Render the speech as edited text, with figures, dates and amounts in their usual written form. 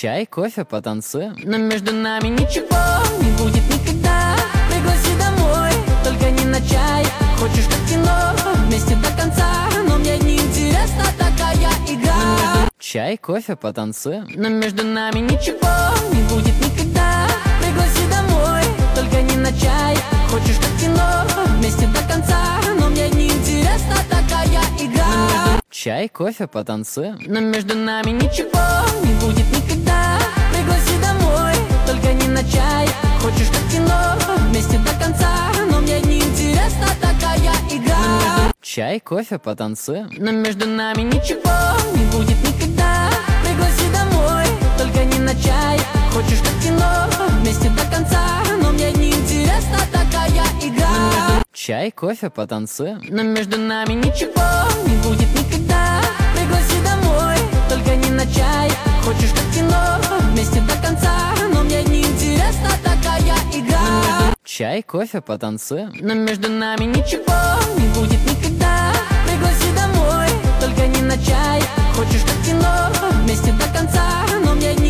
Чай, кофе, потанцуем. Но между нами ничего не будет никогда. Пригласи домой, только не на чай. Хочешь как кино, вместе до конца. Но мне не интересна такая игра. Чай, кофе, потанцуем. Но между нами ничего не будет никогда. Пригласи домой, только не на чай. Хочешь как кино, вместе до конца. Но мне не интересна такая игра. Чай, кофе, потанцуем. Но между нами ничего не будет никогда. Пригласи домой, только не на чай. Хочешь как кино, вместе до конца. Но мне не интересна такая игра. Чай, кофе, потанцуем. Но между нами ничего не будет никогда. Пригласи домой, только не на чай. Хочешь как кино, вместе до конца. Но мне не интересна такая игра. Чай, кофе, потанцуем. Но между нами ничего не будет никогда. Пригласи домой, только не на чай. Хочешь как кино, вместе до конца. Но мне не интересна такая игра. Чай, кофе, потанцуем. Но между нами ничего не будет никогда. Пригласи домой, только не на чай. Хочешь как кино, вместе до конца. Но мне не